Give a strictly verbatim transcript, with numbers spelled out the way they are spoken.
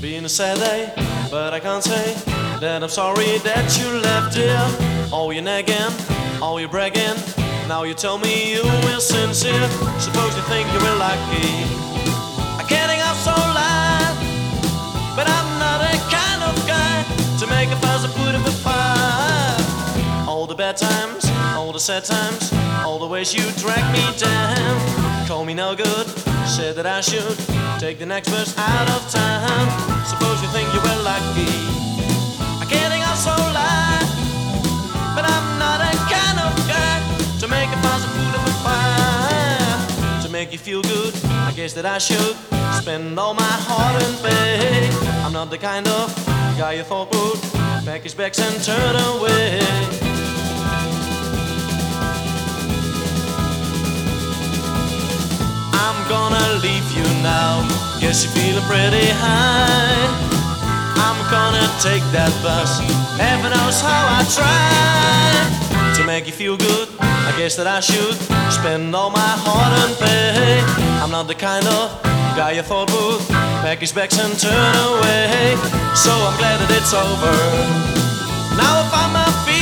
been a sad day, but I can't say that I'm sorry that you left here. Oh, you're nagging, oh, you're bragging. Now you tell me you were sincere. Suppose you think you were lucky, I'm getting up so loud, but I'm not a kind of guy to make a fuss and put up a fight. All the bad times, all the sad times, all the ways you drag me down. Call me no good, said that I should take the next verse out of town. Suppose you think you were lucky, I'm getting up so loud, but I'm not a kind of guy to make a fuss and put up a fire. To make you feel good, I guess that I should spend all my heart and pay. I'm not the kind of guy you thought would pack his bags and turn away. I'm gonna leave you now, guess you're feeling pretty high. I'm gonna take that bus, heaven knows how I try to make you feel good, I guess that I should spend all my heart and pay. I'm not the kind of guy you thought would pack his bags and turn away. So I'm glad that it's over, now I find my feet.